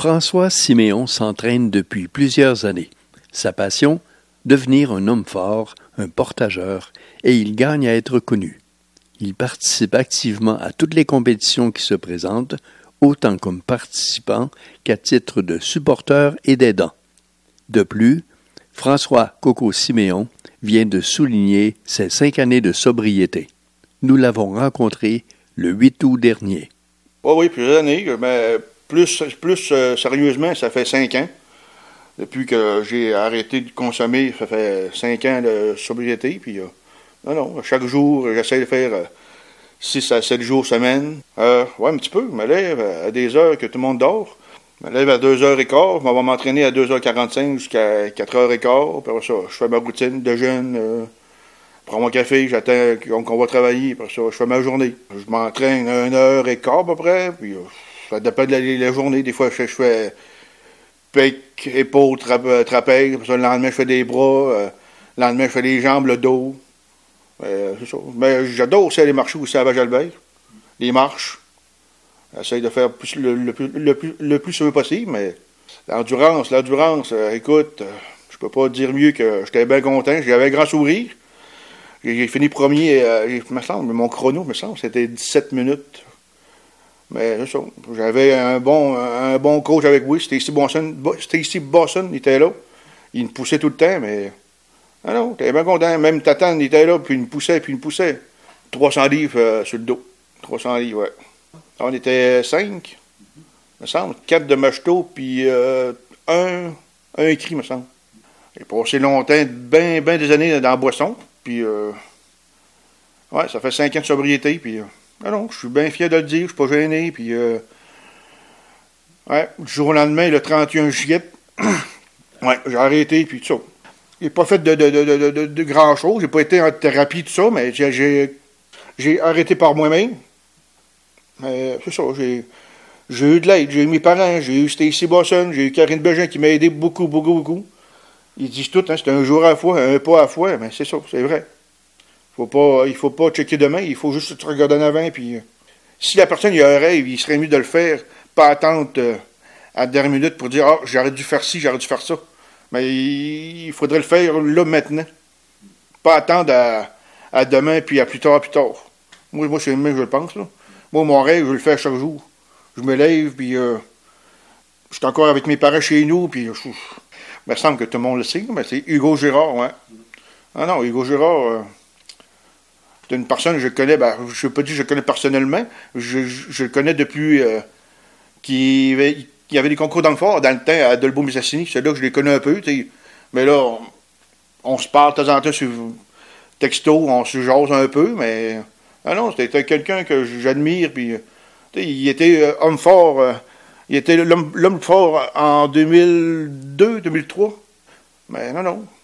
François Siméon s'entraîne depuis plusieurs années. Sa passion, devenir un homme fort, un portageur, et il gagne à être connu. Il participe activement à toutes les compétitions qui se présentent, autant comme participant qu'à titre de supporter et d'aidant. De plus, François Coco Siméon vient de souligner ses 5 années de sobriété. Nous l'avons rencontré le 8 août dernier. Oui, plusieurs années, mais plus sérieusement, ça fait 5 ans. Depuis que j'ai arrêté de consommer, ça fait 5 ans de sobriété. Puis, chaque jour, j'essaie de faire 6 à 7 jours semaine. Ouais, un petit peu. Je me lève à des heures que tout le monde dort. Je me lève à 2h15. Je vais m'entraîner à 2h45 jusqu'à 4h15. Puis après ça, je fais ma routine de jeûne. Je prends mon café, j'attends qu'on va travailler. Après ça, je fais ma journée. Je m'entraîne à 1h15 à peu près. Puis, ça dépend de la journée. Des fois, je fais pec, épaules, trapèze. Après ça, le lendemain, je fais des bras. Le lendemain, je fais les jambes, le dos. C'est ça. Mais j'adore aussi aller marcher aussi à Val-Jalbert. Les marches. J'essaie de faire le plus sûr possible, mais l'endurance, écoute, je peux pas dire mieux que j'étais bien content. J'avais un grand sourire. J'ai fini premier, me semble, mon chrono, c'était 17 minutes. Mais c'est ça. J'avais un bon coach avec moi, Stacy Bosson, il était là. Il me poussait tout le temps, mais j'étais bien content. Même Tatane, il était là, puis il me poussait. 300 livres sur le dos. 300 livres, ouais. On était 5, me semble. 4 de macheteau, puis un écrit, me semble. J'ai passé longtemps, bien des années dans la boisson. Puis, ça fait 5 ans de sobriété. Puis, je suis bien fier de le dire, je suis pas gêné. Puis, du jour au lendemain, le 31 juillet, j'ai arrêté, puis tout ça. J'ai pas fait de grand-chose, j'ai pas été en thérapie, tout ça, mais j'ai arrêté par moi-même. Mais c'est ça, j'ai eu de l'aide, j'ai eu mes parents, j'ai eu Stacy Bosson, j'ai eu Karine Bégin qui m'a aidé beaucoup. Ils disent tout, c'est un jour à la fois, un pas à la fois, mais c'est ça, c'est vrai. Il faut pas checker demain, il faut juste se regarder en avant, puis si la personne il a un rêve, il serait mieux de le faire, pas attendre à la dernière minute pour dire « j'aurais dû faire ci, j'aurais dû faire ça ». Mais il faudrait le faire là, maintenant. Pas attendre à demain, puis à plus tard. Moi c'est le même que je le pense, là. Moi, mon rêve, je le fais chaque jour. Je me lève, puis je suis encore avec mes parents chez nous, puis il me semble que tout le monde le sait, mais c'est Hugo Girard, ouais. Ah non, Hugo Girard, c'est une personne que je connais, je ne peux pas dire que je le connais personnellement, je le connais depuis qu'il y avait des concours d'hommes forts dans le temps à Dolbeau-Mistassini, c'est là que je les connais un peu, t'sais. Mais là, on se parle de temps en temps sur texto, on se jase un peu, mais c'était quelqu'un que j'admire, puis il était homme fort, il était l'homme fort en 2002-2003, mais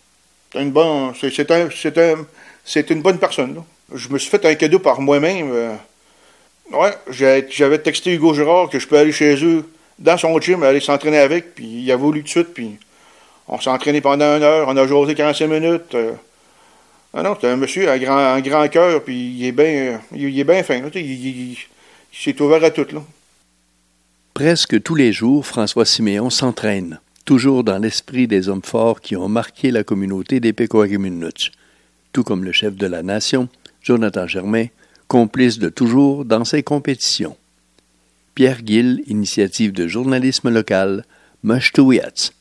c'est une bonne personne, là. Je me suis fait un cadeau par moi-même. J'avais texté Hugo Girard que je peux aller chez eux dans son gym, aller s'entraîner avec, puis il a voulu tout de suite, puis on s'est entraîné pendant 1 heure, on a jasé 45 minutes. C'est un monsieur, un grand cœur, puis il est bien fin, là, il s'est ouvert à tout, là. Presque tous les jours, François Siméon s'entraîne, toujours dans l'esprit des hommes forts qui ont marqué la communauté des Pequawaganunuts, tout comme le chef de la nation, Jonathan Germain, complice de toujours dans ses compétitions. Pierre Gill, initiative de journalisme local, Mushtuwiats.